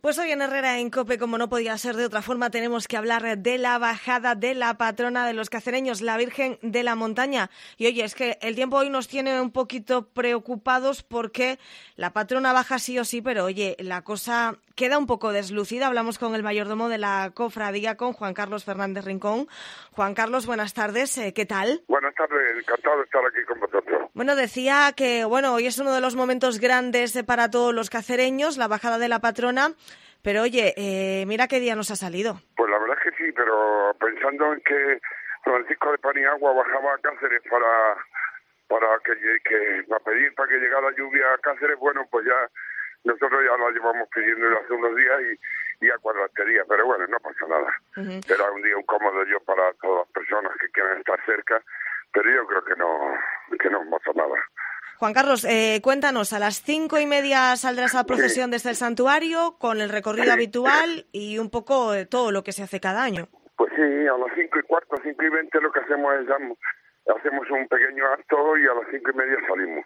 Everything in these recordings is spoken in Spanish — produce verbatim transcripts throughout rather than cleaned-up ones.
Pues hoy en Herrera en COPE, como no podía ser de otra forma, tenemos que hablar de la bajada de la patrona de los cacereños, la Virgen de la Montaña. Y oye, es que el tiempo hoy nos tiene un poquito preocupados porque la patrona baja sí o sí, pero oye, la cosa queda un poco deslucida. Hablamos con el mayordomo de la cofradía, con Juan Carlos Fernández Rincón. Juan Carlos, buenas tardes, ¿qué tal? Buenas tardes, encantado de estar aquí con vosotros. Bueno, decía que bueno, hoy es uno de los momentos grandes para todos los cacereños, la bajada de la patrona. Pero oye, eh, mira qué día nos ha salido. Pues la verdad es que sí, pero pensando en que Francisco de Paniagua bajaba a Cáceres para para que, que para pedir para que llegara lluvia a Cáceres, bueno, pues ya nosotros ya la llevamos pidiendo desde hace unos días y, y a cuadrantería, pero bueno, no pasa nada. Uh-huh. Era un día incómodo yo para todas las personas que quieran estar cerca, pero yo creo que no, que no pasa nada. Juan Carlos, eh, cuéntanos, a las cinco y media saldrá esa procesión sí. desde el santuario con el recorrido sí. habitual y un poco de todo lo que se hace cada año. Pues sí, a las cinco y cuarto, cinco y veinte lo que hacemos es damos, hacemos un pequeño acto y a las cinco y media salimos.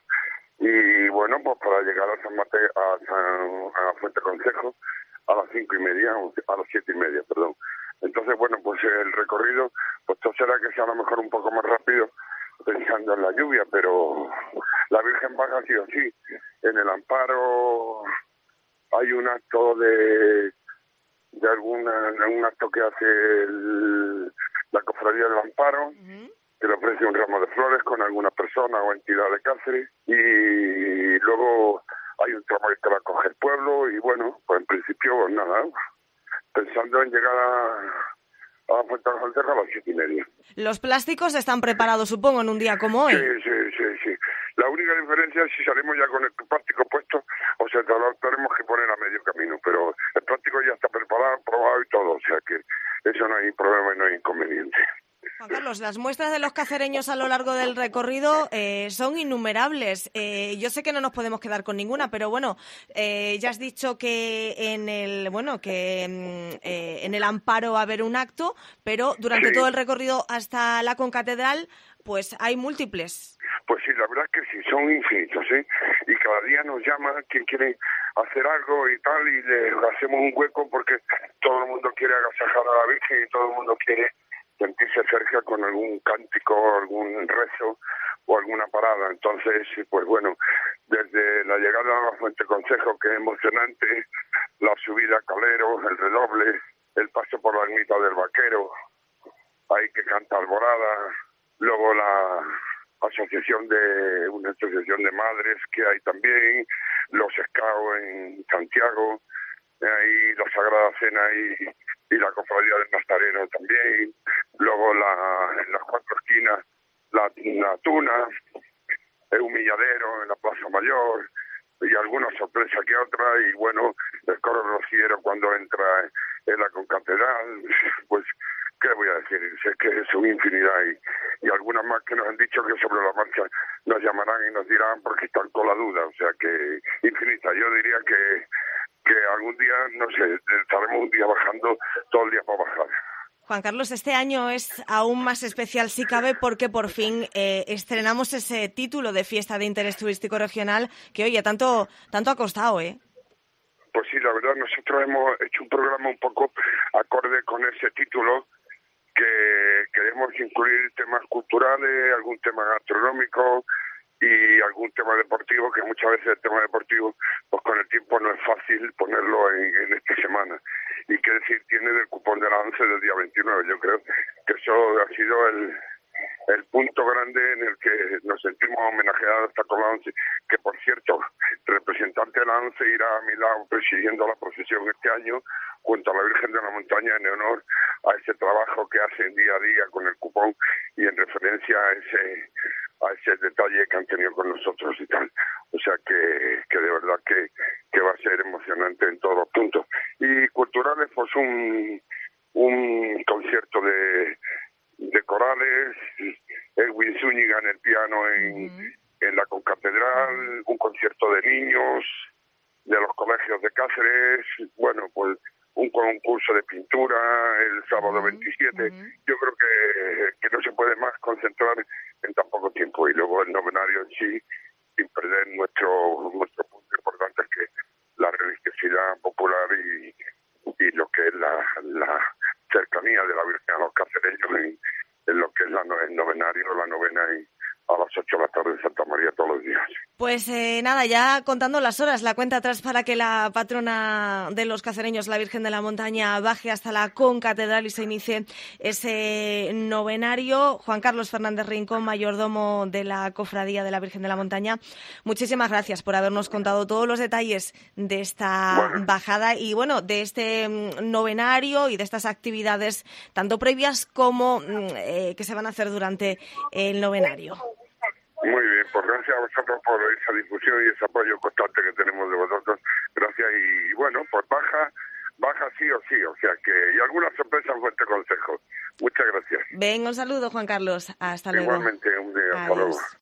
Y bueno, pues para llegar a San Mateo, a, San, a Fuente Concejo a las cinco y media, a las siete y media, perdón. Entonces, bueno, pues el recorrido, pues todo será que sea a lo mejor un poco más rápido, pensando en la lluvia, pero la Virgen baja sí o sí. En el amparo hay un acto de de alguna un acto que hace el, la cofradía del amparo, uh-huh. que le ofrece un ramo de flores con alguna persona o entidad de Cáceres, y luego hay un tramo que la coge el pueblo y bueno, pues en principio pues nada, pensando en llegar a a Fuente Concejo a las siete y media. Los plásticos están preparados, supongo, en un día como hoy. Sí, sí, sí, sí. La única diferencia es si salimos ya con el plástico puesto o sea, lo tenemos que poner a medio camino, pero el plástico ya está preparado, probado y todo, o sea que eso no hay problema y no hay inconveniente. Juan Carlos, las muestras de los cacereños a lo largo del recorrido eh, son innumerables. Eh, yo sé que no nos podemos quedar con ninguna, pero bueno, eh, ya has dicho que en el bueno que eh, en el amparo va a haber un acto, pero durante sí. todo el recorrido hasta la concatedral, pues hay múltiples. Pues sí, la verdad es que sí, son infinitos, ¿eh? Y cada día nos llama quien quiere hacer algo y tal, y le hacemos un hueco porque todo el mundo quiere agasajar a la Virgen y todo el mundo quiere sentirse cerca con algún cántico, algún rezo o alguna parada. Entonces, pues bueno, desde la llegada a la Fuente Concejo, que es emocionante, la subida a Calero, el redoble, el paso por la ermita del Vaquero, ahí que canta Alborada, luego la asociación de una asociación de madres que hay también, los escaos en Santiago, ahí la Sagrada Cena y, y la Cofradía del Nazareno también, luego la, en las cuatro esquinas la, la Tuna, el Humilladero en la Plaza Mayor y alguna sorpresa que otra, y bueno, el coro rociero cuando entra en la concatedral, pues ¿qué voy a decir? Es que son infinidad y, y algunas más que nos han dicho que sobre la marcha nos llamarán y nos dirán porque están con la duda, o sea que infinita. Yo diría que que algún día, no sé, estaremos un día bajando, todo el día para bajar. Juan Carlos, este año es aún más especial si cabe porque por fin eh, estrenamos ese título de Fiesta de Interés Turístico Regional que, oye, tanto, tanto ha costado, ¿eh? Pues sí, la verdad, nosotros hemos hecho un programa un poco acorde con ese título, que queremos incluir temas culturales, algún tema gastronómico y algún tema deportivo, que muchas veces el tema deportivo, pues con el tiempo no es fácil ponerlo en, en esta semana. Y qué decir tiene del cupón de la once del día veintinueve. Yo creo que eso ha sido el, el punto grande en el que nos sentimos homenajeados hasta con la once, que por cierto, representante de la once irá a mi lado presidiendo la procesión este año junto a la Virgen de la Montaña en honor a ese trabajo que hacen día a día con el cupón y en referencia a ese a ese detalle que han tenido con nosotros y tal. O sea que, que de verdad que, que va a ser emocionante en todos los puntos. Y culturales, pues un, un concierto de, de corales, Edwin Zúñiga en el piano en, uh-huh. en la concatedral, un concierto de niños de los colegios de Cáceres, bueno, pues un concurso de pintura el sábado veintisiete. Uh-huh. Yo creo que, que no se puede más concentrar en tan poco tiempo. Y luego el novenario en sí, sin perder nuestro nuestro punto importante, que la religiosidad popular y, la cercanía de la Virgen a los cacereños en, en lo que es la, el novenario, la novena en, a las ocho de la tarde en Santa María todos los días. Pues eh, nada, ya contando las horas, la cuenta atrás para que la patrona de los cacereños, la Virgen de la Montaña, baje hasta la concatedral y se inicie ese novenario. Juan Carlos Fernández Rincón, mayordomo de la Cofradía de la Virgen de la Montaña, muchísimas gracias por habernos contado todos los detalles de esta bueno. bajada y bueno, de este novenario y de estas actividades tanto previas como eh, que se van a hacer durante el novenario. Muy bien, pues gracias a vosotros por esa difusión y ese apoyo constante que tenemos de vosotros. Gracias y bueno, pues baja, baja sí o sí, o sea que y algunas sorpresas fue este consejo. Muchas gracias. Venga, un saludo, Juan Carlos. Hasta luego. Igualmente, un día, hasta Adiós. luego.